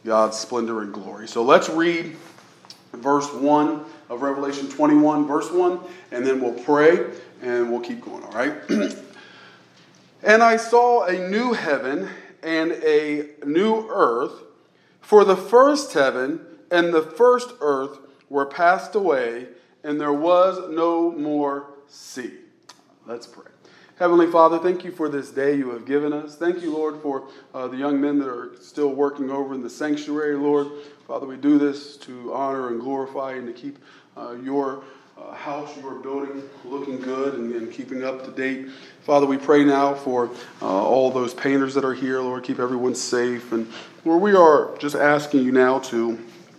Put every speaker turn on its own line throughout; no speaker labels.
God's splendor and glory. So let's read verse 1 of Revelation 21, verse 1, and then we'll pray and we'll keep going, all right? And I saw a new heaven and a new earth, for the first heaven and the first earth were passed away, and there was no more sea. Let's pray. Heavenly Father, thank you for this day you have given us. Thank you, Lord, for the young men that are still working over in the sanctuary, Lord. Father, we do this to honor and glorify and to keep your house, your building looking good and keeping up to date. Father, we pray now for all those painters that are here, Lord. Keep everyone safe. And Lord, we are just asking you now to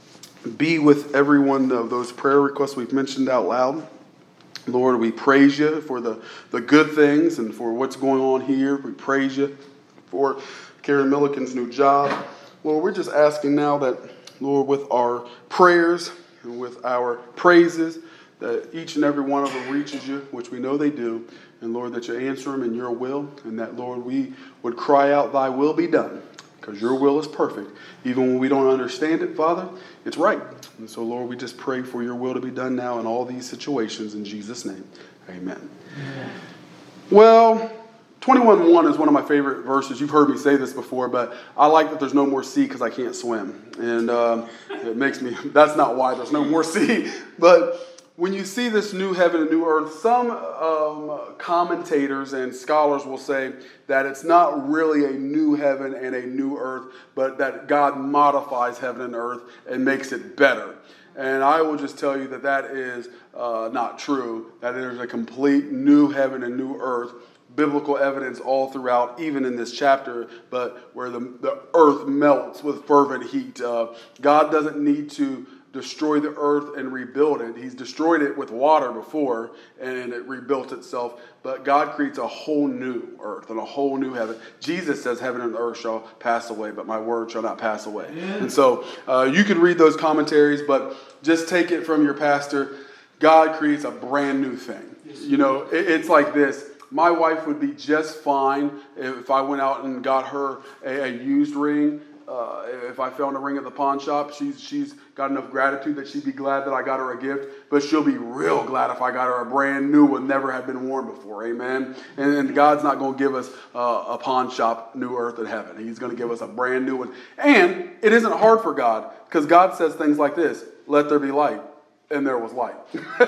be with every one of those prayer requests we've mentioned out loud. Lord, we praise you for the good things and for what's going on here. We praise you for Karen Milliken's new job. Lord, we're just asking now that, Lord, with our prayers and with our praises, that each and every one of them reaches you, which we know they do. And Lord, that you answer them in your will. And that, Lord, we would cry out, thy will be done. Because your will is perfect. Even when we don't understand it, Father, it's right. And so, Lord, we just pray for your will to be done now in all these situations. In Jesus' name, amen. Amen. Well, 21:1 is one of my favorite verses. You've heard me say this before, but I like that there's no more sea because I can't swim. And it makes me, that's not why there's no more sea. But when you see this new heaven and new earth, some commentators and scholars will say that it's not really a new heaven and a new earth, but that God modifies heaven and earth and makes it better. And I will just tell you that that is not true, that there's a complete new heaven and new earth. Biblical evidence all throughout, even in this chapter, but where the earth melts with fervent heat. God doesn't need to destroy the earth and rebuild it. He's destroyed it with water before, and it rebuilt itself. But God creates a whole new earth and a whole new heaven. Jesus says, heaven and earth shall pass away, but my word shall not pass away. Yeah. And so you can read those commentaries, but just take it from your pastor. God creates a brand new thing. You know, it's like this. My wife would be just fine if I went out and got her a used ring. If I found a ring at the pawn shop, she's got enough gratitude that she'd be glad that I got her a gift, but she'll be real glad if I got her a brand new one, never had been worn before, amen? And God's not going to give us a pawn shop, new earth and heaven. He's going to give us a brand new one. And it isn't hard for God, because God says things like this, let there be light, and there was light.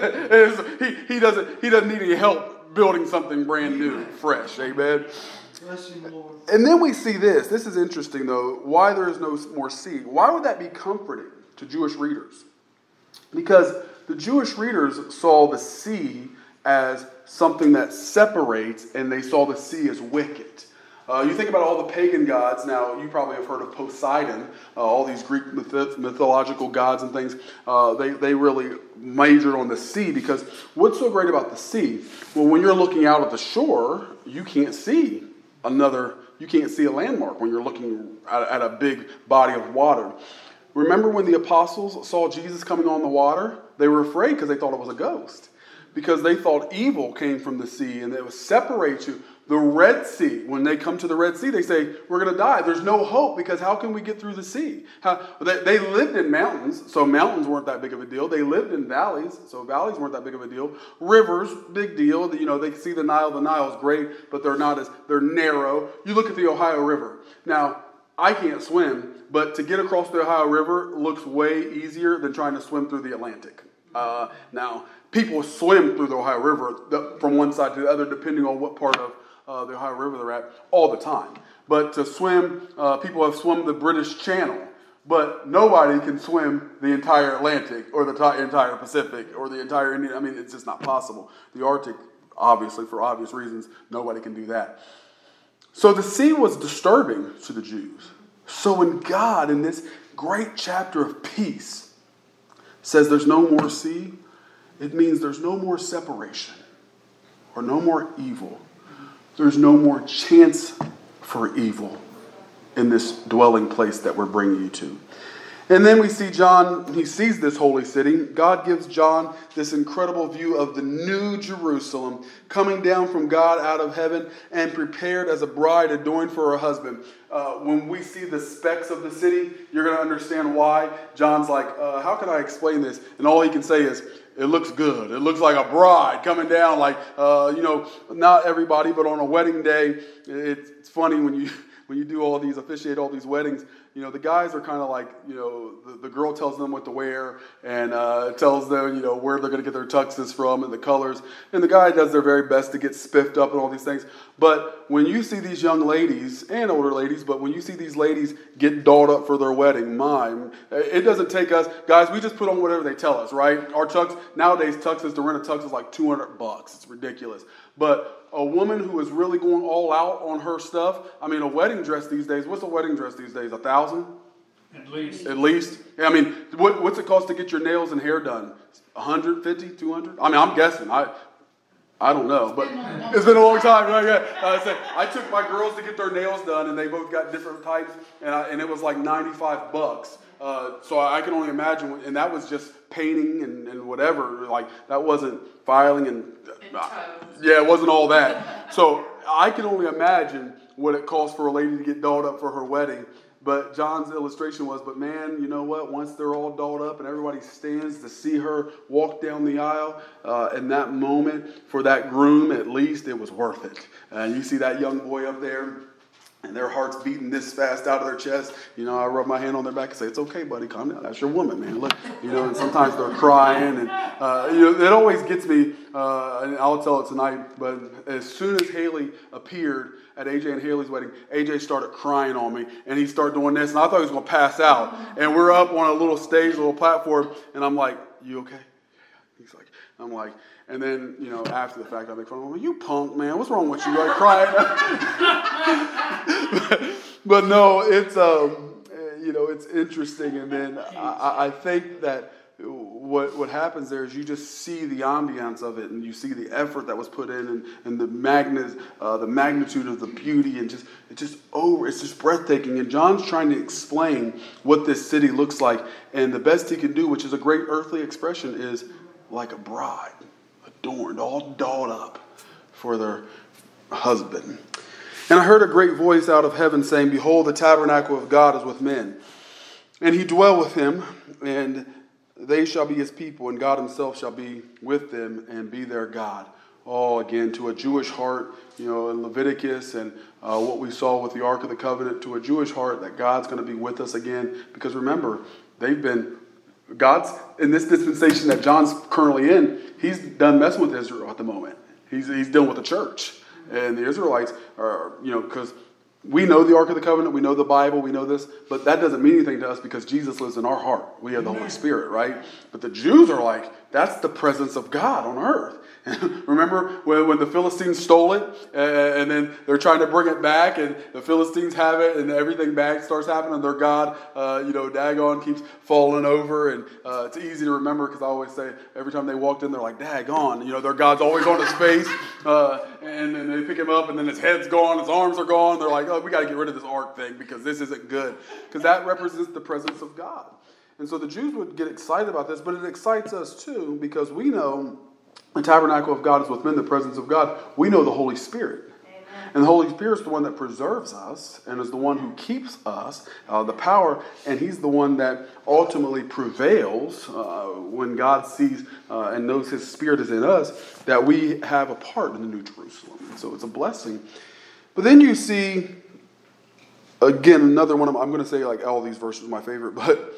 He doesn't need any help building something brand new, fresh, amen?
Bless you, Lord.
And then we see this. This is interesting, though. Why there is no more sea. Why would that be comforting to Jewish readers? Because the Jewish readers saw the sea as something that separates, and they saw the sea as wicked. You think about all the pagan gods. Now, you probably have heard of Poseidon, all these Greek mythological gods and things. They really majored on the sea, because what's so great about the sea? Well, when you're looking out at the shore, you can't see a landmark when you're looking at a big body of water. Remember when the apostles saw Jesus coming on the water? They were afraid because they thought it was a ghost. Because they thought evil came from the sea and it would separate you. The Red Sea, when they come to the Red Sea, they say, we're going to die. There's no hope, because how can we get through the sea? They lived in mountains, so mountains weren't that big of a deal. They lived in valleys, so valleys weren't that big of a deal. Rivers, big deal. You know, they see the Nile. The Nile is great, but they're narrow. You look at the Ohio River. Now, I can't swim, but to get across the Ohio River looks way easier than trying to swim through the Atlantic. Now, people swim through the Ohio River from one side to the other, depending on what part of the Ohio River they're at, all the time. But to swim, people have swum the British Channel, but nobody can swim the entire Atlantic or the entire Pacific or the entire Indian. I mean, it's just not possible. The Arctic, obviously, for obvious reasons, nobody can do that. So the sea was disturbing to the Jews. So when God, in this great chapter of peace, says there's no more sea, it means there's no more separation or no more evil. There's no more chance for evil in this dwelling place that we're bringing you to. And then we see John, he sees this holy city. God gives John this incredible view of the new Jerusalem coming down from God out of heaven and prepared as a bride adorned for her husband. When we see the specs of the city, you're going to understand why. John's like, how can I explain this? And all he can say is, it looks good. It looks like a bride coming down, like, not everybody, but on a wedding day. It's funny when you do officiate all these weddings, the guys are kind of like, the girl tells them what to wear and tells them, where they're going to get their tuxes from and the colors. And the guy does their very best to get spiffed up and all these things. But when you see these young ladies and older ladies, but when you see these ladies get dolled up for their wedding, it doesn't take us, guys, we just put on whatever they tell us, right? Our nowadays tuxes, to rent a tux is like $200. It's ridiculous. But a woman who is really going all out on her stuff, a wedding dress these days, what's a wedding dress these days? $1,000?
At least.
At least? Yeah, what's it cost to get your nails and hair done? $150, $200? I'm guessing. I don't know, but it's been a long time, right? Yeah. I took my girls to get their nails done, and they both got different types, and it was like $95. So I can only imagine, and that was just painting and whatever. Like, that wasn't filing and it wasn't all that. So I can only imagine what it costs for a lady to get dolled up for her wedding. But John's illustration was, but man, you know what? Once they're all dolled up and everybody stands to see her walk down the aisle, in that moment, for that groom at least, it was worth it. And you see that young boy up there, and their hearts beating this fast out of their chest. I rub my hand on their back and say, it's okay, buddy, calm down. That's your woman, man. Look, and sometimes they're crying. And, it always gets me, and I'll tell it tonight, but as soon as Haley appeared at AJ and Haley's wedding, AJ started crying on me, and he started doing this, and I thought he was going to pass out. And we're up on a little stage, a little platform, and I'm like, you okay? He's like, I'm like, and then, after the fact, I make fun of him. Like, you punk, man. What's wrong with you? Like, crying. but no, it's, it's interesting. And then I think that what happens there is you just see the ambiance of it, and you see the effort that was put in, and the magnitude of the beauty, and it's just breathtaking. And John's trying to explain what this city looks like, and the best he can do, which is a great earthly expression, is like a bride, adorned, all dolled up for their husband. And I heard a great voice out of heaven saying, behold, the tabernacle of God is with men, and he dwell with him, and they shall be his people, and God himself shall be with them and be their God. All again, to a Jewish heart, in Leviticus and what we saw with the Ark of the Covenant, to a Jewish heart that God's going to be with us again. Because remember, God's, in this dispensation that John's currently in, he's done messing with Israel at the moment. He's dealing with the church. And the Israelites are, because we know the Ark of the Covenant, we know the Bible, we know this, but that doesn't mean anything to us because Jesus lives in our heart. We have the Holy Spirit, right? But the Jews are like, that's the presence of God on earth. Remember when the Philistines stole it, and then they're trying to bring it back, and the Philistines have it, and everything back starts happening. Their God, Dagon keeps falling over, and it's easy to remember because I always say every time they walked in, they're like, Dagon. Their God's always on his face, and then they pick him up, and then his head's gone, his arms are gone. They're like, oh, we got to get rid of this ark thing because this isn't good, because that represents the presence of God. And so the Jews would get excited about this, but it excites us too because we know the tabernacle of God is within the presence of God. We know the Holy Spirit. Amen. And the Holy Spirit is the one that preserves us and is the one who keeps us, the power, and he's the one that ultimately prevails when God sees and knows his Spirit is in us, that we have a part in the New Jerusalem. And so it's a blessing. But then you see, again, another one I'm going to say like all these verses are my favorite, but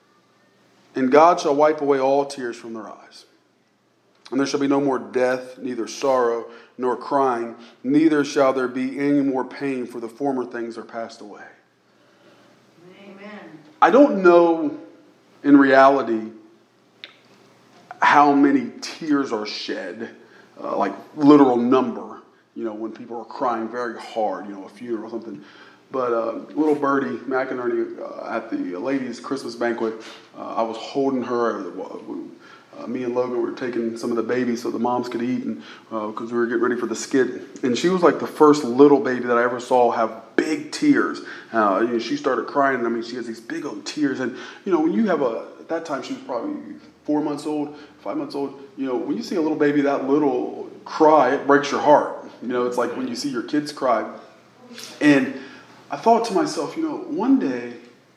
and God shall wipe away all tears from their eyes. And there shall be no more death, neither sorrow, nor crying, neither shall there be any more pain, for the former things are passed away.
Amen.
I don't know in reality how many tears are shed, like literal number, when people are crying very hard, a funeral or something. But little Birdie McInerney at the ladies' Christmas banquet, I was holding her. Me and Logan were taking some of the babies so the moms could eat, and because we were getting ready for the skit. And she was like the first little baby that I ever saw have big big tears. She started crying. I mean, she has these big old tears. And, when you have at that time she was probably 4 months old, 5 months old. When you see a little baby that little cry, it breaks your heart. It's like when you see your kids cry. And I thought to myself, one day,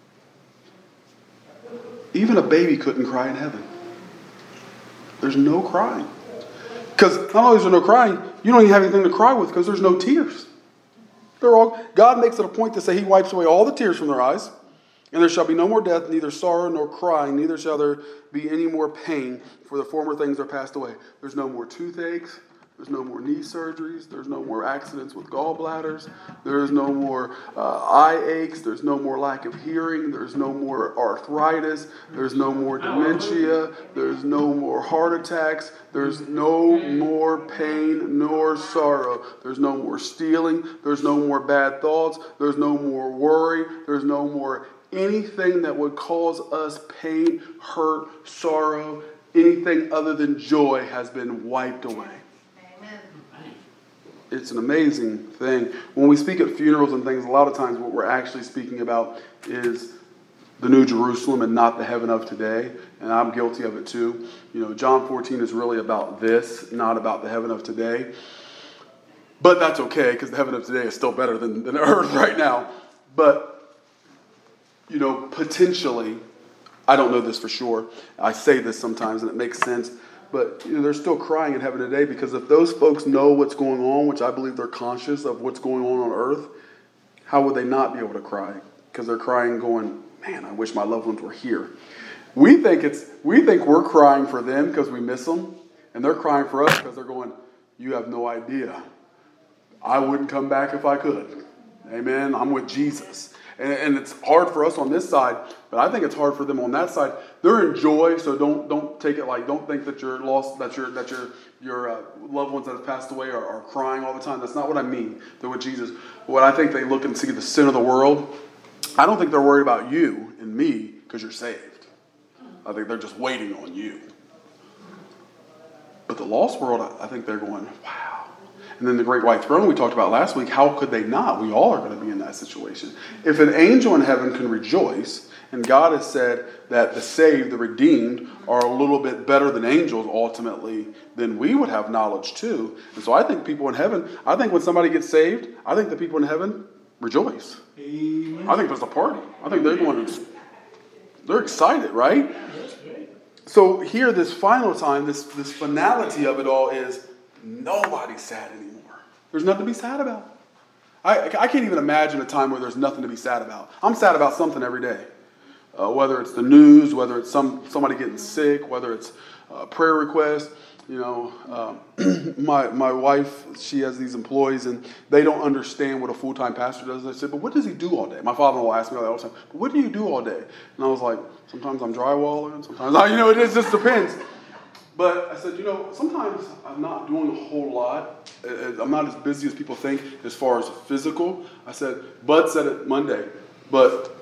even a baby couldn't cry in heaven. There's no crying. Because not only is there no crying, you don't even have anything to cry with because there's no tears. God makes it a point to say he wipes away all the tears from their eyes. And there shall be no more death, neither sorrow nor crying, neither shall there be any more pain, for the former things are passed away. There's no more toothaches. There's no more knee surgeries. There's no more accidents with gallbladders. There's no more eye aches. There's no more lack of hearing. There's no more arthritis. There's no more dementia. There's no more heart attacks. There's no more pain nor sorrow. There's no more stealing. There's no more bad thoughts. There's no more worry. There's no more anything that would cause us pain, hurt, sorrow. Anything other than joy has been wiped away. It's an amazing thing. When we speak at funerals and things, a lot of times what we're actually speaking about is the New Jerusalem and not the heaven of today. And I'm guilty of it too. John 14 is really about this, not about the heaven of today. But that's okay, because the heaven of today is still better than earth right now. But, potentially, I don't know this for sure. I say this sometimes and it makes sense. But they're still crying in heaven today, because if those folks know what's going on, which I believe they're conscious of what's going on earth, how would they not be able to cry? Because they're crying going, man, I wish my loved ones were here. We think we're crying for them because we miss them, and they're crying for us because they're going, you have no idea. I wouldn't come back if I could. Amen. I'm with Jesus. And it's hard for us on this side, but I think it's hard for them on that side. They're in joy, so don't take it like, don't think that you're lost, that your loved ones that have passed away are crying all the time. That's not what I mean. They're with Jesus. What I think they look and see the sin of the world. I don't think they're worried about you and me because you're saved. I think they're just waiting on you. But the lost world, I think they're going, wow. And then the great white throne we talked about last week, how could they not? We all are going to be in that situation. If an angel in heaven can rejoice, and God has said that the saved, the redeemed, are a little bit better than angels ultimately, then we would have knowledge too. And so I think people in heaven, I think when somebody gets saved, I think the people in heaven rejoice. Amen. I think there's a party. I think they're excited, right? So here, this final time, this finality of it all is nobody's sad anymore. There's nothing to be sad about. I can't even imagine a time where there's nothing to be sad about. I'm sad about something every day. Whether it's the news, whether it's somebody getting sick, whether it's a prayer request. My wife, she has these employees and they don't understand what a full-time pastor does. And I said, but what does he do all day? My father-in-law asked me all the time, but what do you do all day? And I was like, sometimes I'm drywalling, sometimes, it just depends. But I said, sometimes I'm not doing a whole lot. I'm not as busy as people think as far as physical. I said, Bud said it Monday, but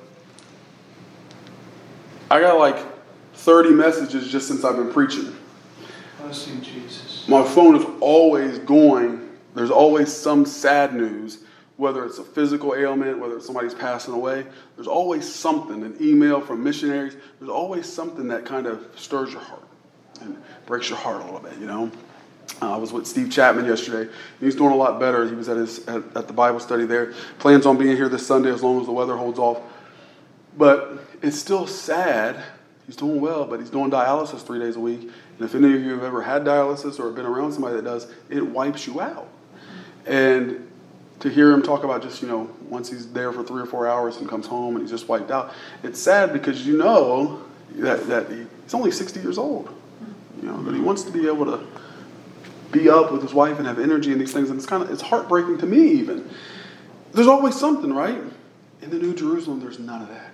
I got like 30 messages just since I've been preaching.
Blessing Jesus.
My phone is always going. There's always some sad news, whether it's a physical ailment, whether it's somebody's passing away. There's always something, an email from missionaries. There's always something that kind of stirs your heart and breaks your heart a little bit, I was with Steve Chapman yesterday. He's doing a lot better. He was at the Bible study there. Plans on being here this Sunday as long as the weather holds off. But it's still sad. He's doing well, but he's doing dialysis 3 days a week. And if any of you have ever had dialysis or been around somebody that does, it wipes you out. And to hear him talk about just, once he's there for 3 or 4 hours and comes home and he's just wiped out, it's sad because that he's only 60 years old. But he wants to be able to be up with his wife and have energy and these things. And it's heartbreaking to me even. There's always something, right? In the New Jerusalem, there's none of that.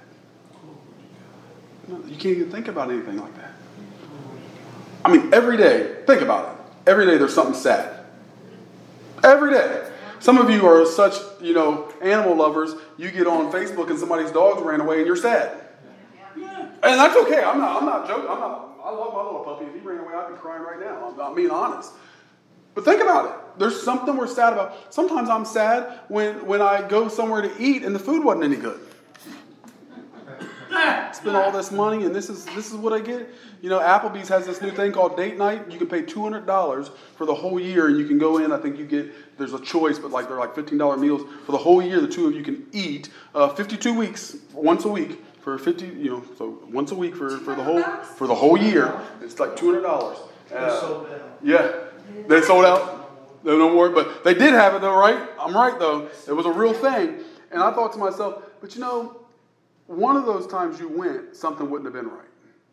You can't even think about anything like that. I mean, every day, think about it. Every day there's something sad. Every day. Some of you are such, animal lovers. You get on Facebook and somebody's dogs ran away and you're sad. Yeah. And that's okay. I'm not joking. I love my little puppy. If he ran away, I'd be crying right now. I'm being honest. But think about it. There's something we're sad about. Sometimes I'm sad when I go somewhere to eat and the food wasn't any good. Spend all this money and this is what I get. You know, Applebee's has this new thing called date night. You can pay $200 for the whole year, and you can go in. I think there's a choice, but they're like $15 meals for the whole year. The two of you can eat 52 weeks, once a week for 50. You know, so once a week for the whole year. It's like $200.
They sold out.
Yeah, they sold out. They're no more, but they did have it though, right? I'm right though. It was a real thing, and I thought to myself, but you know, one of those times you went, something wouldn't have been right.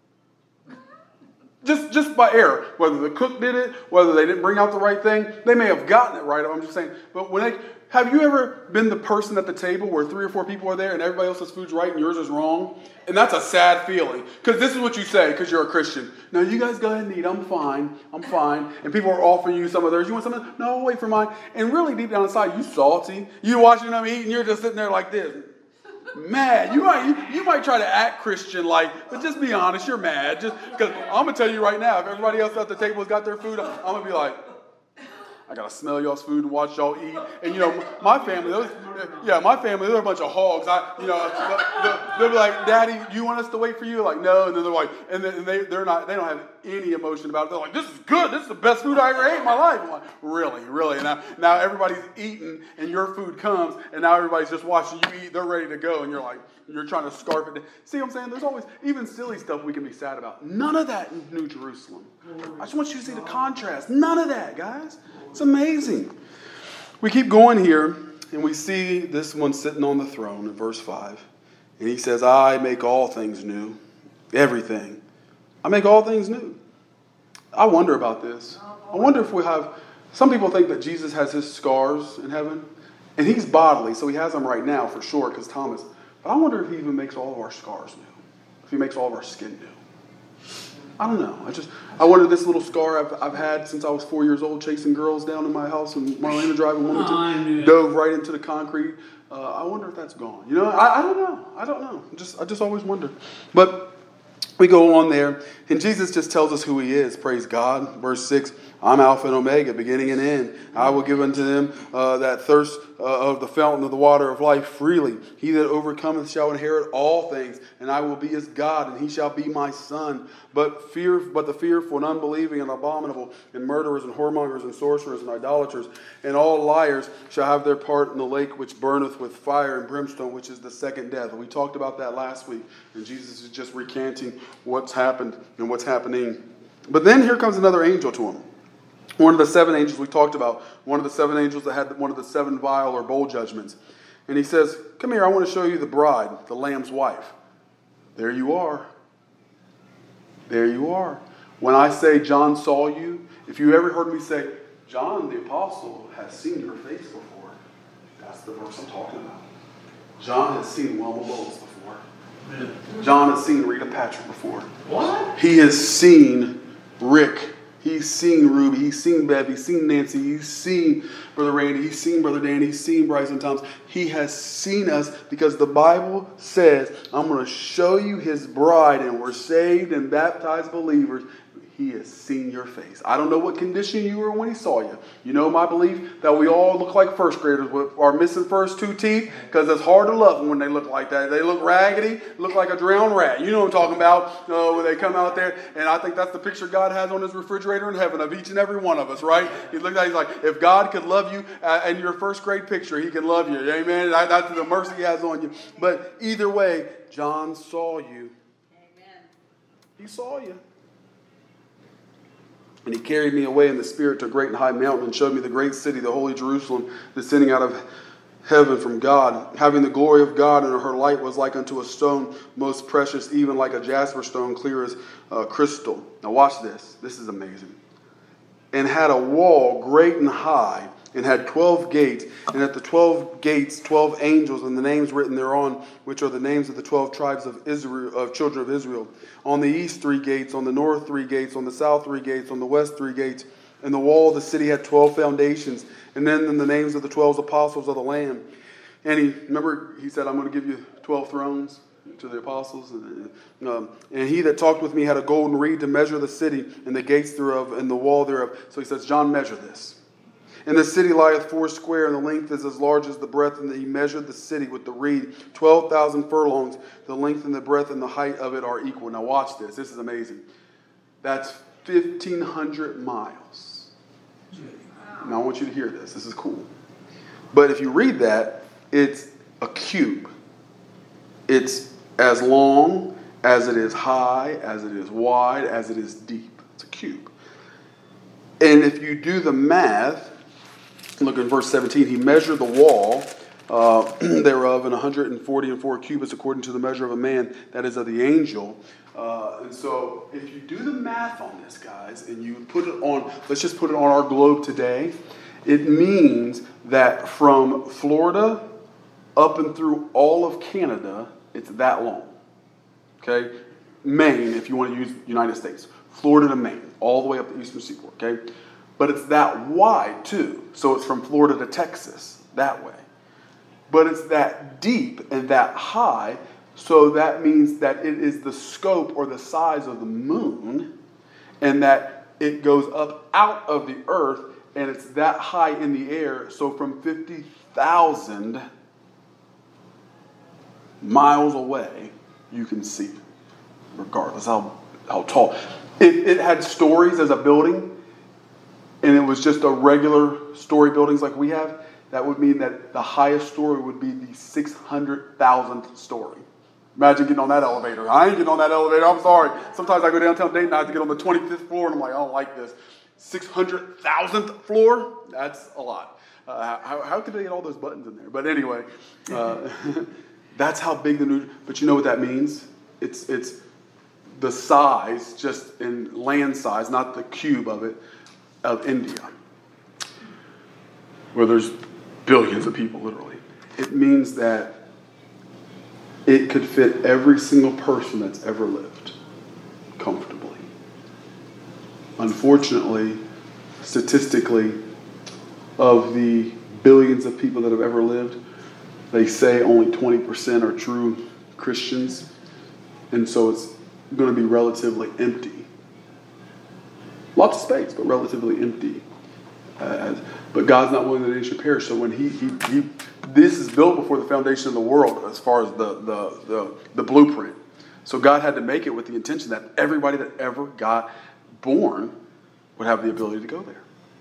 Just by error. Whether the cook did it, whether they didn't bring out the right thing, they may have gotten it right. I'm just saying. But have you ever been the person at the table where 3 or 4 people are there and everybody else's food's right and yours is wrong? And that's a sad feeling. Because this is what you say because you're a Christian. No, you guys go ahead and eat. I'm fine. And people are offering you some of theirs. You want something? No, I'll wait for mine. And really deep down inside, you salty. You watching them eat and you're just sitting there like this. Mad. You might try to act Christian like, but just be honest, you're mad. Just because I'm gonna tell you right now, if everybody else at the table has got their food, I'm gonna be like, I gotta smell y'all's food and watch y'all eat. And you know, my family, they're a bunch of hogs. They'll be like, Daddy, you want us to wait for you? Like, no. And then they're like, and they don't have any emotion about it. They're like, this is good. This is the best food I ever ate in my life. I'm like, really? And now everybody's eating and your food comes and now everybody's just watching you eat. They're ready to go. And you're like, you're trying to scarf it. See what I'm saying? There's always, even silly stuff we can be sad about. None of that in New Jerusalem. I just want you to see the contrast. None of that, guys. It's amazing. We keep going here, and we see this one sitting on the throne in verse 5. And he says, I make all things new. Everything. I make all things new. I wonder about this. I wonder if we have... Some people think that Jesus has his scars in heaven. And he's bodily, so he has them right now for sure, because Thomas... But I wonder if he even makes all of our scars new. If he makes all of our skin new. I don't know. I wonder this little scar I've had since I was 4 years old, chasing girls down in my house in Marlena Drive in Wilmington, dove right into the concrete. I wonder if that's gone. You know, I don't know. I don't know. I just always wonder. But we go on there, and Jesus just tells us who he is. Praise God. Verse 6, I'm Alpha and Omega, beginning and end. I will give unto them that thirst of the fountain of the water of life freely. He that overcometh shall inherit all things, and I will be his God, and he shall be my son. But the fearful and unbelieving and abominable and murderers and whoremongers and sorcerers and idolaters and all liars shall have their part in the lake which burneth with fire and brimstone, which is the second death. And we talked about that last week, and Jesus is just recanting what's happened and what's happening. But then here comes another angel to him. One of the 7 angels we talked about, one of the 7 angels that had one of the 7 vial or bowl judgments. And he says, come here, I want to show you the bride, the Lamb's wife. There you are. There you are. When I say John saw you, if you ever heard me say, John the apostle has seen your face before, that's the verse I'm talking about. John has seen Wilma Bowles before. John has seen Rita Patrick before.
What?
He has seen Rick. He's seen Ruby, he's seen Bev, he's seen Nancy, he's seen Brother Randy, he's seen Brother Danny, he's seen Bryson Thomas. He has seen us because the Bible says, I'm going to show you his bride, and we're saved and baptized believers. He has seen your face. I don't know what condition you were when he saw you. You know my belief that we all look like first graders with our missing first 2 teeth, because it's hard to love them when they look like that. They look raggedy, look like a drowned rat. You know what I'm talking about, when they come out there. And I think that's the picture God has on his refrigerator in heaven of each and every one of us, right? He's like, if God could love you in your first grade picture, he can love you. Amen? That's the mercy he has on you. But either way, John saw you. Amen. He saw you. And he carried me away in the spirit to a great and high mountain and showed me the great city, the holy Jerusalem, descending out of heaven from God, having the glory of God, and her light was like unto a stone most precious, even like a jasper stone, clear as crystal. Now watch this. This is amazing. And had a wall great and high, and had 12 gates, and at the 12 gates 12 angels, and the names written thereon, which are the names of the 12 tribes of Israel, of children of Israel. On the east 3 gates, on the north 3 gates, on the south 3 gates, on the west 3 gates. And the wall of the city had 12 foundations, and then the names of the 12 apostles of the Lamb. And he said, I'm going to give you 12 thrones. to the apostles. And he that talked with me had a golden reed to measure the city and the gates thereof and the wall thereof. So he says, John, measure this. And the city lieth foursquare, and the length is as large as the breadth. And he measured the city with the reed, 12,000 furlongs. The length and the breadth and the height of it are equal. Now watch this. This is amazing. That's 1,500 miles. Now I want you to hear this. This is cool. But if you read that, it's a cube. It's as long as it is high, as it is wide, as it is deep. It's a cube. And if you do the math, look in verse 17, he measured the wall thereof in 144 cubits according to the measure of a man, that is of the angel. And so if you do the math on this, guys, and you put it on, let's just put it on our globe today, it means that from Florida up and through all of Canada, it's that long. Okay? Maine, if you want to use United States. Florida to Maine, all the way up the eastern seaboard. Okay? But it's that wide, too. So it's from Florida to Texas, that way. But it's that deep and that high, so that means that it is the scope or the size of the moon, and that it goes up out of the earth, and it's that high in the air. So from 50,000 miles away, you can see it, regardless how tall. It had stories as a building, and it was just a regular story buildings like we have, that would mean that the highest story would be the 600,000th story. Imagine getting on that elevator. I ain't getting on that elevator. I'm sorry. Sometimes I go downtown Dayton and I have to get on the 25th floor, and I'm like, I don't like this. 600,000th floor? That's a lot. How could they get all those buttons in there? But anyway, that's how big the new. But you know what that means? It's the size, just in land size, not the cube of it, of India, where there's billions of people, literally. It means that it could fit every single person that's ever lived comfortably. Unfortunately, statistically, of the billions of people that have ever lived, they say only 20% are true Christians, and so it's going to be relatively empty. Lots of space, but relatively empty. But God's not willing that any should perish. So when this is built before the foundation of the world, as far as the blueprint. So God had to make it with the intention that everybody that ever got born would have the ability to go there.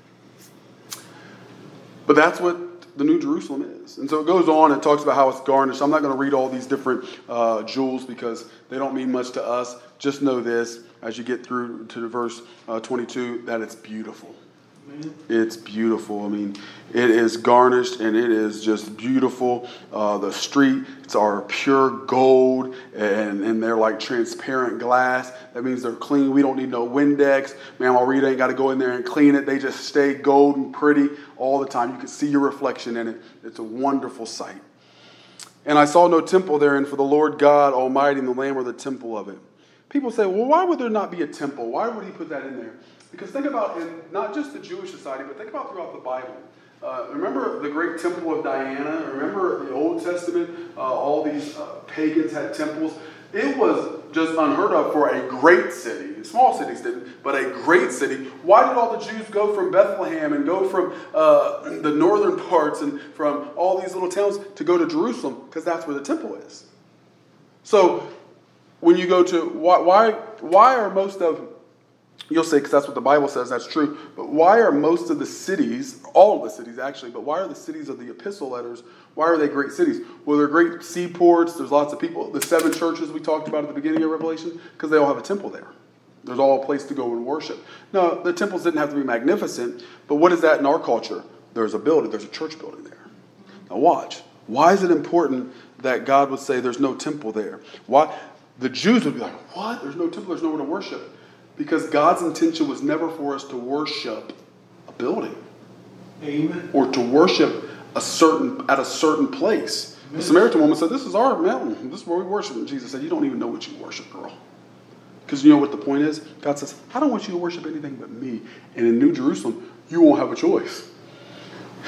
But that's what the New Jerusalem is. And so it goes on and talks about how it's garnished. I'm not going to read all these different jewels because they don't mean much to us. Just know this, as you get through to verse 22, that it's beautiful. It's beautiful. I mean, it is garnished and it is just beautiful. The streets are pure gold and they're like transparent glass. That means they're clean. We don't need no Windex. Mama Rita ain't got to go in there and clean it. They just stay gold and pretty all the time. You can see your reflection in it. It's a wonderful sight. And I saw no temple therein, for the Lord God Almighty and the Lamb are the temple of it. People say, well, why would there not be a temple? Why would he put that in there? Because think about, in not just the Jewish society, but think about throughout the Bible. Remember the great temple of Diana? Remember the Old Testament? All these pagans had temples. It was just unheard of for a great city. Small cities didn't, but a great city. Why did all the Jews go from Bethlehem and go from the northern parts and from all these little towns to go to Jerusalem? Because that's where the temple is. So when you go to, why are most of, you'll say, because that's what the Bible says, that's true. But why are most of the cities, all of the cities actually, but why are the cities of the epistle letters, why are they great cities? Well, they're great seaports. There's lots of people. The 7 churches we talked about at the beginning of Revelation, because they all have a temple there. There's all a place to go and worship. No, the temples didn't have to be magnificent, but what is that in our culture? There's a building. There's a church building there. Now watch. Why is it important that God would say there's no temple there? Why? The Jews would be like, what? There's no temple. There's nowhere to worship. Because God's intention was never for us to worship a building.
Amen.
Or to worship at a certain place. Amen. The Samaritan woman said, this is our mountain. This is where we worship. And Jesus said, you don't even know what you worship, girl. Because you know what the point is? God says, I don't want you to worship anything but me. And in New Jerusalem, you won't have a choice.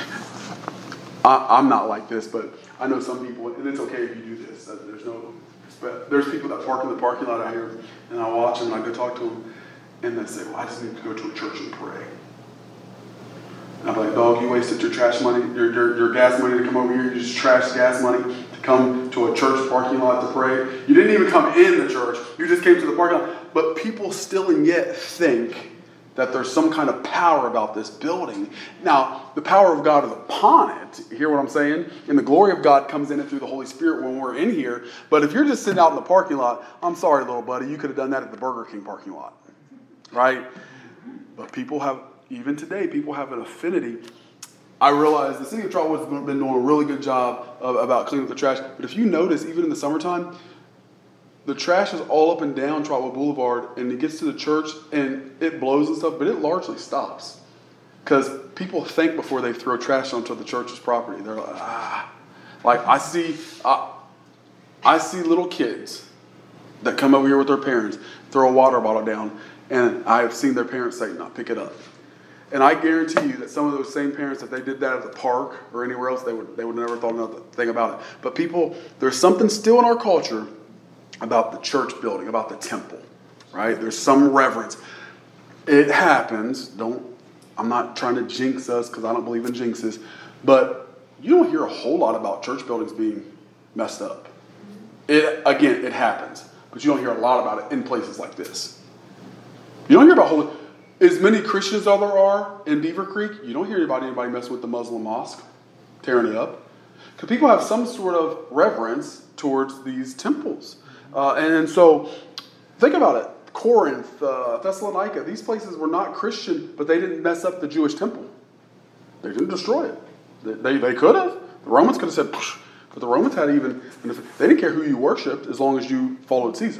I'm not like this, but I know some people, and it's okay if you do this. But there's people that park in the parking lot out here, and I watch them and I go talk to them, and they say, well, I just need to go to a church and pray. And I'm like, dog, you wasted your trash money, your gas money to come over here. You just trashed gas money to come to a church parking lot to pray. You didn't even come in the church. You just came to the parking lot. But people still and yet think that there's some kind of power about this building. Now, the power of God is upon it. You hear what I'm saying? And the glory of God comes in it through the Holy Spirit when we're in here. But if you're just sitting out in the parking lot, I'm sorry, little buddy, you could have done that at the Burger King parking lot. Right? But people have, even today, people have an affinity. I realize the city of Trotwood has been doing a really good job about cleaning up the trash. But if you notice, even in the summertime, the trash is all up and down Trotwood Boulevard, and it gets to the church, and it blows and stuff, but it largely stops. Because people think before they throw trash onto the church's property. They're like, ah. Like, I see little kids that come over here with their parents, throw a water bottle down, and I have seen their parents say, no, pick it up. And I guarantee you that some of those same parents, if they did that at the park or anywhere else, they would never thought anything about it. But people, there's something still in our culture about the church building, about the temple, right? There's some reverence. It happens. I'm not trying to jinx us because I don't believe in jinxes, but you don't hear a whole lot about church buildings being messed up. It happens, but you don't hear a lot about it in places like this. You don't hear about as many Christians as there are in Beaver Creek. You don't hear about anybody messing with the Muslim mosque, tearing it up, because people have some sort of reverence towards these temples. And so, think about it. Corinth, Thessalonica, these places were not Christian, but they didn't mess up the Jewish temple. They didn't destroy it. They could have. The Romans could have said, psh, but the Romans had they didn't care who you worshipped as long as you followed Caesar.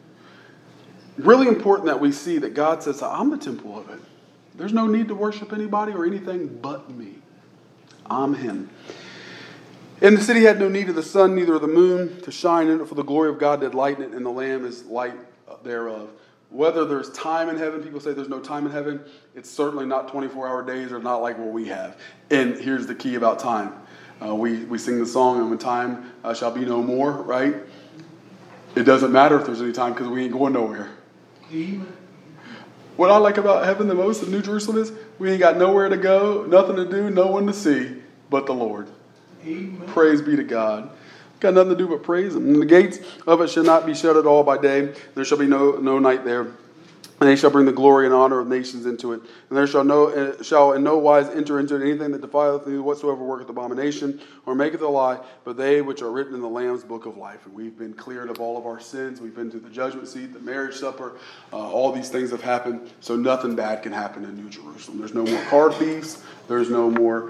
Really important that we see that God says, I'm the temple of it. There's no need to worship anybody or anything but me. I'm him. And the city had no need of the sun, neither of the moon to shine in it, for the glory of God did lighten it, and the Lamb is light thereof. Whether there's time in heaven, people say there's no time in heaven. It's certainly not 24-hour days or not like what we have. And here's the key about time. We sing the song, and when time shall be no more, right? It doesn't matter if there's any time because we ain't going nowhere.
Amen.
What I like about heaven the most in New Jerusalem is we ain't got nowhere to go, nothing to do, no one to see but the Lord.
Amen.
Praise be to God. Got nothing to do but praise him. And the gates of it shall not be shut at all by day. There shall be no night there. And they shall bring the glory and honor of nations into it. And there shall in no wise enter into it anything that defileth, neither whatsoever worketh abomination, or maketh a lie, but they which are written in the Lamb's book of life. And we've been cleared of all of our sins. We've been to the judgment seat, the marriage supper. All these things have happened. So nothing bad can happen in New Jerusalem. There's no more car thieves. There's no more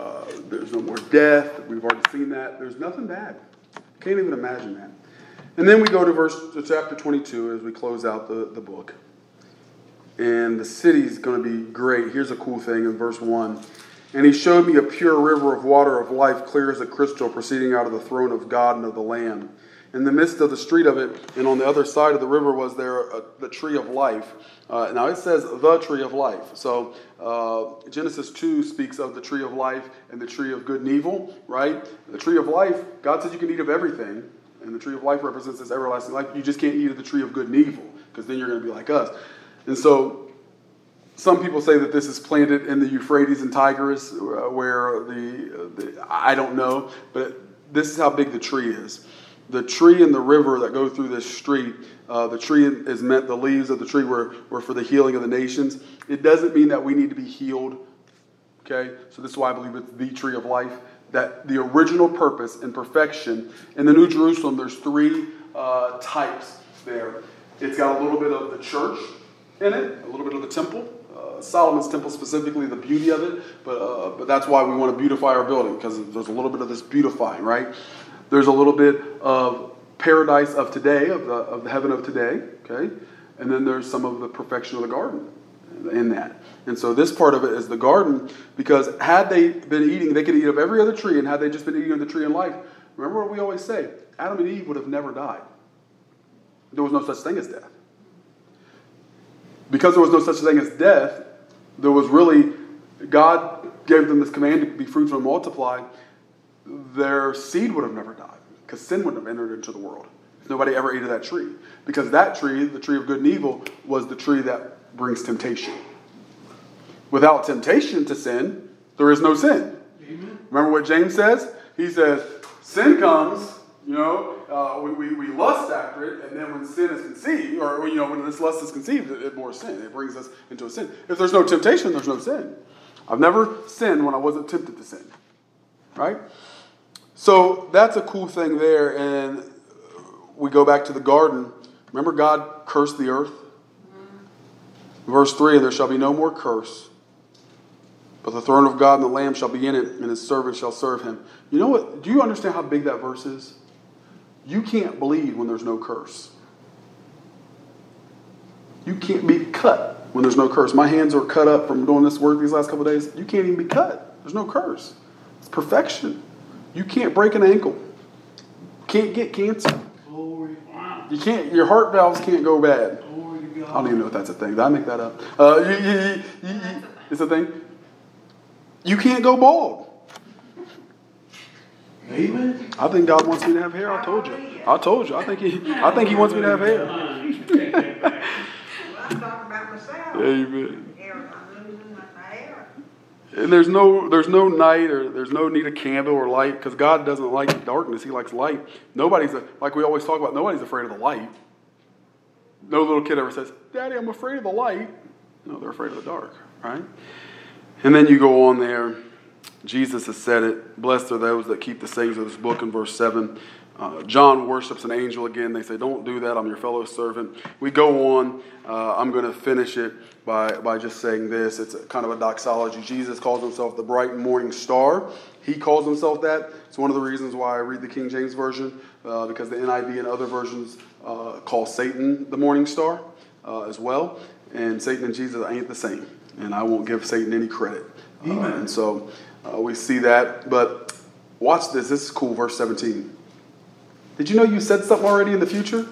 death. We've already seen that. There's nothing bad. Can't even imagine that. And then we go to chapter 22 as we close out the book. And the city's going to be great. Here's a cool thing in verse 1. And he showed me a pure river of water of life, clear as a crystal, proceeding out of the throne of God and of the Lamb. In the midst of the street of it, and on the other side of the river was there the tree of life. Now it says the tree of life. So Genesis 2 speaks of the tree of life and the tree of good and evil, right? The tree of life, God said you can eat of everything. And the tree of life represents this everlasting life. You just can't eat of the tree of good and evil, because then you're going to be like us. And so some people say that this is planted in the Euphrates and Tigris, where I don't know, but this is how big the tree is. The tree and the river that go through this street, the tree is meant, the leaves of the tree were for the healing of the nations. It doesn't mean that we need to be healed, okay? So this is why I believe it's the tree of life, that the original purpose and perfection. In the New Jerusalem, there's three types there. It's got a little bit of the church in it, a little bit of the temple. Solomon's temple specifically, the beauty of it, but that's why we want to beautify our building, because there's a little bit of this beautifying, right? There's a little bit of paradise of today, of the heaven of today, okay? And then there's some of the perfection of the garden in that. And so this part of it is the garden, because had they been eating, they could eat of every other tree, and had they just been eating of the tree in life, remember what we always say, Adam and Eve would have never died. There was no such thing as death. Because there was no such thing as death, there was really, God gave them this command to be fruitful and multiply. Their seed would have never died, because sin would have entered into the world. Nobody ever ate of that tree. Because that tree, the tree of good and evil, was the tree that brings temptation. Without temptation to sin, there is no sin.
Amen.
Remember what James says? He says, sin comes, we lust after it, and then when sin is conceived, or when this lust is conceived, it bore sin. It brings us into a sin. If there's no temptation, there's no sin. I've never sinned when I wasn't tempted to sin. Right? So that's a cool thing there. And we go back to the garden. Remember God cursed the earth? Verse 3, there shall be no more curse, but the throne of God and the Lamb shall be in it, and his servants shall serve him. You know what? Do you understand how big that verse is? You can't bleed when there's no curse. You can't be cut when there's no curse. My hands are cut up from doing this work these last couple of days. You can't even be cut. There's no curse. It's perfection. You can't break an ankle. Can't get cancer.
Glory.
You can't. Your heart valves can't go bad.
Glory to God.
I don't even know if that's a thing. Did I make that up? It's a thing. You can't go bald.
Amen.
I think God wants me to have hair. I told you. I think He wants me to have hair.
I'm talking about myself.
Amen.
Hair, I'm losing my hair.
And there's no night, or there's no need of candle or light, because God doesn't like darkness. He likes light. Like we always talk about, nobody's afraid of the light. No little kid ever says, "Daddy, I'm afraid of the light." No, they're afraid of the dark, right? And then you go on there. Jesus has said it. Blessed are those that keep the sayings of this book in verse 7. John worships an angel again. They say, "Don't do that. I'm your fellow servant." We go on. I'm going to finish it by just saying this. It's kind of a doxology. Jesus calls himself the bright morning star. He calls himself that. It's one of the reasons why I read the King James Version, because the NIV and other versions call Satan the morning star as well. And Satan and Jesus ain't the same. And I won't give Satan any credit. And so we see that. But watch this. This is cool. Verse 17. Did you know you said something already in the future?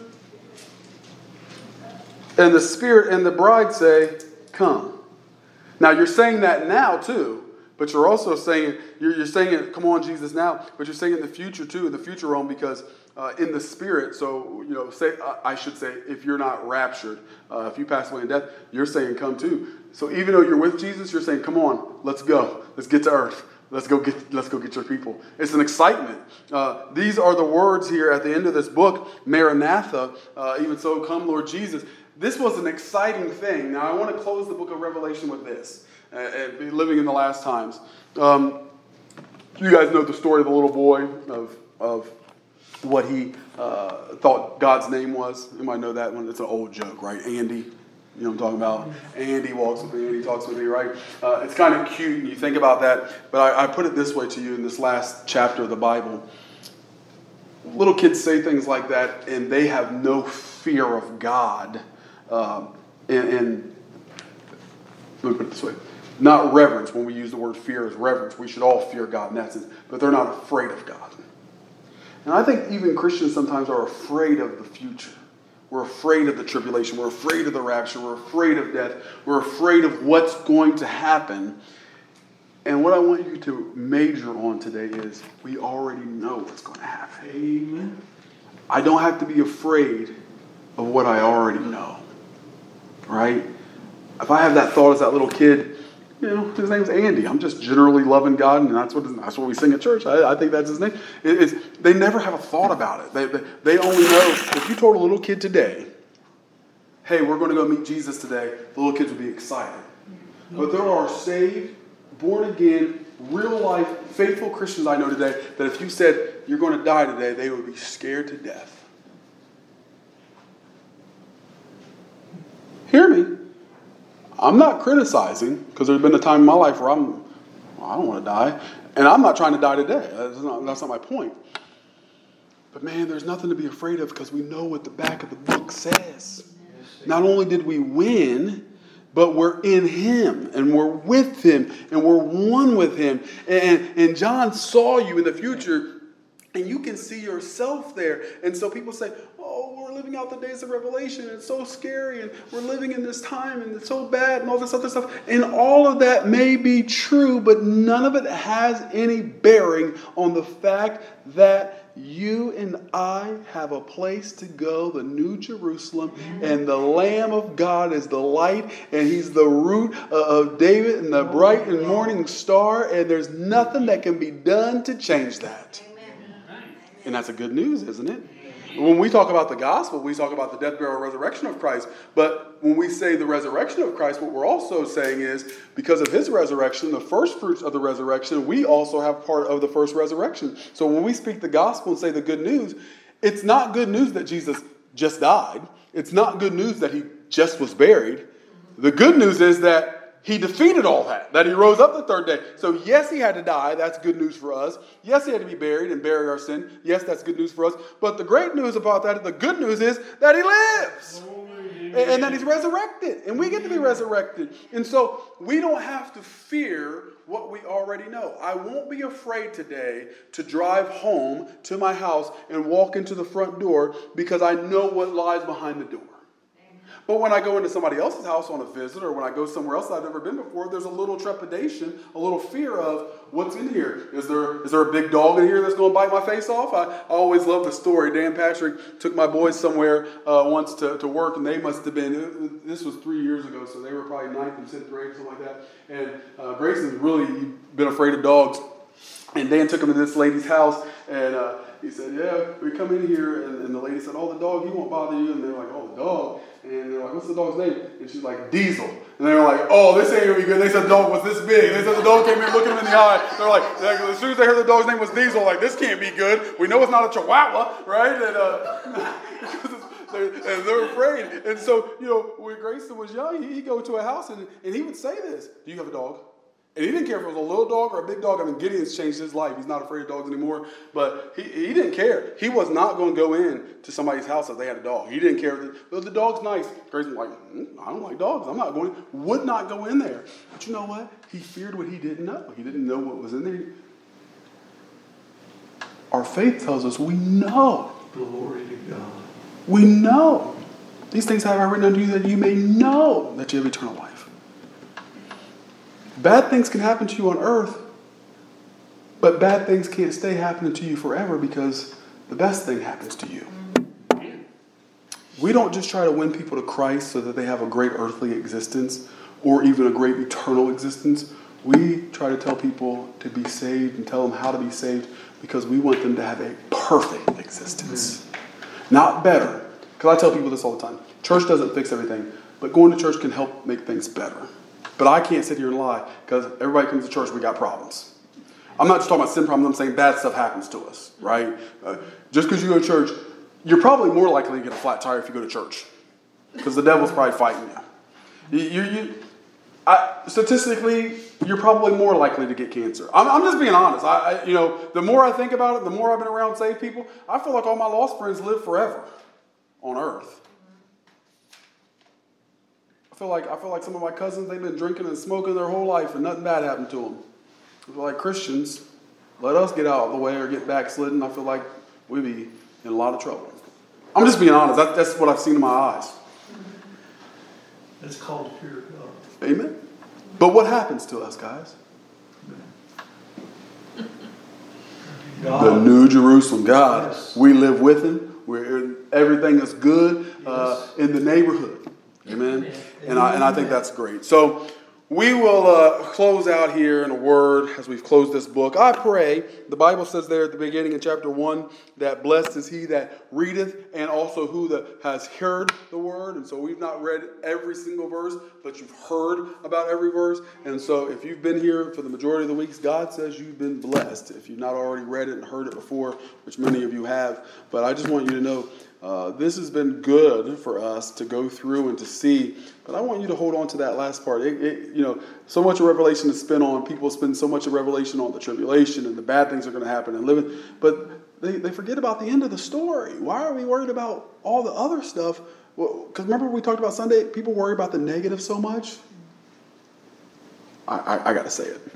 And the Spirit and the bride say, "Come." Now you're saying that now too, but you're also saying, you're saying it, "Come on, Jesus," now, but you're saying it in the future too, in the future realm, because in the Spirit, so, I should say, if you're not raptured, if you pass away in death, you're saying, "Come too." So even though you're with Jesus, you're saying, "Come on, let's go. Let's get to earth. Let's go get your people." It's an excitement. These are the words here at the end of this book, Maranatha, even so, come Lord Jesus. This was an exciting thing. Now I want to close the book of Revelation with this, and living in the last times. You guys know the story of the little boy, of what he thought God's name was. You might know that one. It's an old joke, right? Andy. You know what I'm talking about? Andy walks with me, Andy talks with me, right? It's kind of cute, and you think about that. But I put it this way to you in this last chapter of the Bible. Little kids say things like that, and they have no fear of God. And let me put it this way. Not reverence. When we use the word fear as reverence, we should all fear God in that sense. But they're not afraid of God. And I think even Christians sometimes are afraid of the future. We're afraid of the tribulation. We're afraid of the rapture. We're afraid of death. We're afraid of what's going to happen. And what I want you to major on today is we already know what's going to happen.
Amen.
I don't have to be afraid of what I already know. Right? If I have that thought as that little kid, his name's Andy. I'm just generally loving God, and that's what we sing at church. I think that's his name. They never have a thought about it. They only know, if you told a little kid today, "Hey, we're going to go meet Jesus today," the little kids would be excited. But there are saved, born again, real life, faithful Christians I know today that if you said you're going to die today, they would be scared to death. Hear me. I'm not criticizing, because there's been a time in my life where I don't want to die. And I'm not trying to die today. That's not my point. But man, there's nothing to be afraid of, because we know what the back of the book says. Not only did we win, but we're in Him, and we're with Him, and we're one with Him. And John saw you in the future, and you can see yourself there. And so people say, "Oh, we're living out the days of Revelation. It's so scary, and we're living in this time, and it's so bad," and all this other stuff. And all of that may be true, but none of it has any bearing on the fact that you and I have a place to go, the New Jerusalem, and the Lamb of God is the light, and he's the root of David and the bright and morning star, and there's nothing that can be done to change that. And that's a good news, isn't it? When we talk about the gospel, we talk about the death, burial, resurrection of Christ. But when we say the resurrection of Christ, what we're also saying is because of his resurrection, the first fruits of the resurrection, we also have part of the first resurrection. So when we speak the gospel and say the good news, it's not good news that Jesus just died. It's not good news that he just was buried. The good news is that he defeated all that he rose up the third day. So yes, he had to die. That's good news for us. Yes, he had to be buried and bury our sin. Yes, that's good news for us. But the great news about that, the good news is that he lives. And that he's resurrected. And we get to be resurrected. And so we don't have to fear what we already know. I won't be afraid today to drive home to my house and walk into the front door because I know what lies behind the door. But when I go into somebody else's house on a visit or when I go somewhere else that I've never been before, there's a little trepidation, a little fear of what's in here. Is there a big dog in here that's going to bite my face off? I always love the story. Dan Patrick took my boys somewhere once to work, and they must have been, this was 3 years ago, so they were probably 9th and 10th grade or something like that. And Grayson's really been afraid of dogs. And Dan took him to this lady's house, and he said, yeah, we come in here, and the lady said, oh, the dog, he won't bother you. And they're like, oh, the dog. And they're like, what's the dog's name? And she's like, Diesel. And they were like, oh, this ain't going to be good. They said the dog was this big. They said the dog came in looking him in the eye. They're like, as soon as they heard the dog's name was Diesel, like, this can't be good. We know it's not a Chihuahua, right? And they're afraid. And so, when Grayson was young, he'd go to a house and he would say this, do you have a dog? And he didn't care if it was a little dog or a big dog. I mean, Gideon's changed his life. He's not afraid of dogs anymore. But he didn't care. He was not going to go in to somebody's house if they had a dog. He didn't care. The dog's nice. Grayson's like, I don't like dogs. I'm not going. Would not go in there. But you know what? He feared what he didn't know. He didn't know what was in there. Our faith tells us we know.
Glory to God.
We know. These things have I written unto you that you may know that you have eternal life. Bad things can happen to you on earth, but bad things can't stay happening to you forever because the best thing happens to you. We don't just try to win people to Christ so that they have a great earthly existence or even a great eternal existence. We try to tell people to be saved and tell them how to be saved because we want them to have a perfect existence. Not better. Because I tell people this all the time. Church doesn't fix everything, but going to church can help make things better. But I can't sit here and lie because everybody comes to church, we got problems. I'm not just talking about sin problems. I'm saying bad stuff happens to us, right? Just because you go to church, you're probably more likely to get a flat tire if you go to church because the devil's probably fighting you. Statistically, you're probably more likely to get cancer. I'm just being honest. The more I think about it, the more I've been around saved people, I feel like all my lost friends live forever on earth. I feel like some of my cousins, they've been drinking and smoking their whole life and nothing bad happened to them. I feel like Christians, let us get out of the way or get backslidden. I feel like we'd be in a lot of trouble. I'm just being honest. That's what I've seen in my eyes.
That's called fear of God.
Amen. But what happens to us, guys?
God.
The New Jerusalem. God.
Yes.
We live with him. Everything is good
Yes.
in the neighborhood. Amen. And I think that's great. So we will close out here in a word as we've closed this book. I pray, the Bible says there at the beginning in chapter 1, that blessed is he that readeth and also who has heard the word. And so we've not read every single verse, but you've heard about every verse. And so if you've been here for the majority of the weeks, God says you've been blessed. If you've not already read it and heard it before, which many of you have. But I just want you to know, this has been good for us to go through and to see, but I want you to hold on to that last part. So much of Revelation is spent on, people spend so much of Revelation on the tribulation and the bad things are going to happen and living, but they forget about the end of the story. Why are we worried about all the other stuff? Because remember we talked about Sunday, people worry about the negative so much. I got to say it.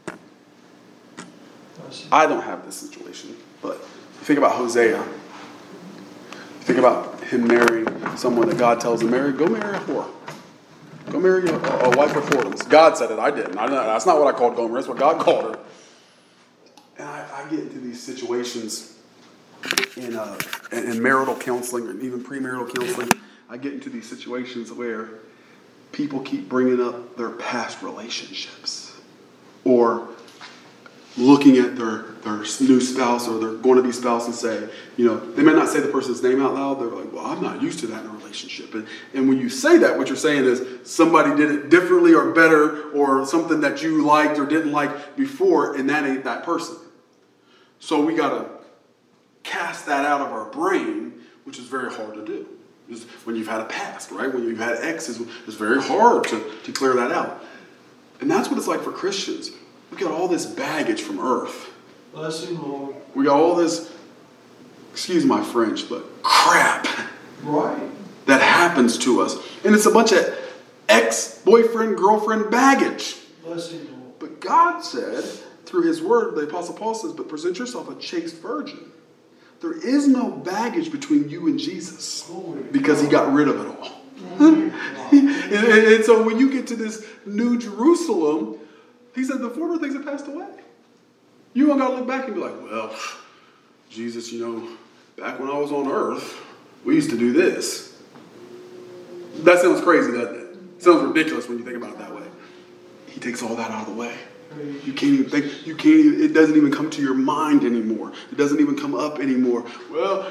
I don't have this situation, but think about Hosea. Think about him marrying someone that God tells him, go marry a whore. Go marry a wife of whoredoms. God said it, I didn't. That's not what I called Gomer, that's what God called her. And I get into these situations in marital counseling or even premarital counseling, I get into these situations where people keep bringing up their past relationships or looking at their new spouse or their going-to-be spouse and say, they may not say the person's name out loud. They're like, well, I'm not used to that in a relationship. And when you say that, what you're saying is somebody did it differently or better or something that you liked or didn't like before, and that ain't that person. So we got to cast that out of our brain, which is very hard to do. When you've had a past, right? When you've had exes, it's very hard to clear that out. And that's what it's like for Christians. We got all this baggage from earth.
Bless him, Lord.
We got all this, excuse my French, but crap.
Right.
That happens to us. And it's a bunch of ex-boyfriend, girlfriend baggage.
Bless him, Lord.
But God said, through his word, the Apostle Paul says, but present yourself a chaste virgin. There is no baggage between you and Jesus because he got rid of it all. And so when you get to this new Jerusalem, he said the former things have passed away. You don't got to look back and be like, well, Jesus, back when I was on earth, we used to do this. That sounds crazy, doesn't it? It sounds ridiculous when you think about it that way. He takes all that out of the way. You can't even think, it doesn't even come to your mind anymore. It doesn't even come up anymore. Well,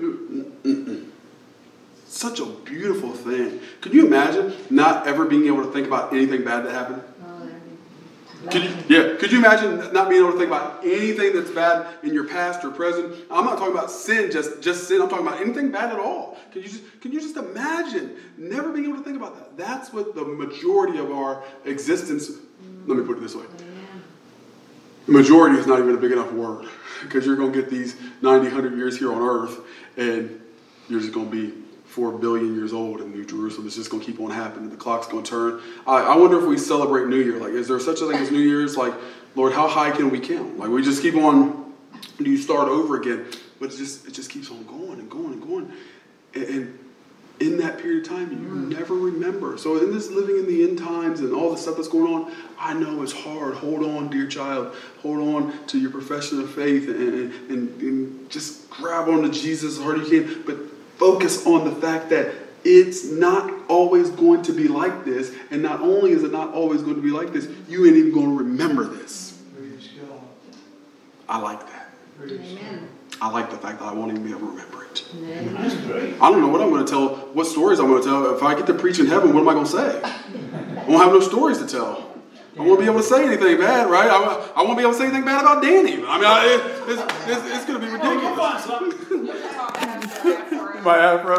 such a beautiful thing. Could you imagine not ever being able to think about anything bad that happened? Could you imagine not being able to think about anything that's bad in your past or present? I'm not talking about sin, just sin. I'm talking about anything bad at all. Can you just imagine never being able to think about that? That's what the majority of our existence. Let me put it this way. Majority is not even a big enough word because you're going to get these 90, 100 years here on earth and you're just going to be 4 billion years old in New Jerusalem. It's just going to keep on happening. The clock's going to turn. I wonder if we celebrate New Year. Like, is there such a thing as New Year's? Like, Lord, how high can we count? Like, we just keep on, do you start over again? But it just keeps on going and going and going. And in that period of time, you never remember. So in this living in the end times and all the stuff that's going on, I know it's hard. Hold on, dear child. Hold on to your profession of faith and just grab onto Jesus as hard as you can. But focus on the fact that it's not always going to be like this. And not only is it not always going to be like this, you ain't even going to remember this.
Praise God.
I like that.
Amen.
I like the fact that I won't even be able to remember it.
That's great.
I don't know what I'm going to tell, what stories I'm going to tell. If I get to preach in heaven, what am I going to say? I won't have no stories to tell. I won't be able to say anything bad, right? I won't be able to say anything bad about Danny. I mean, it's going to be ridiculous. My afro.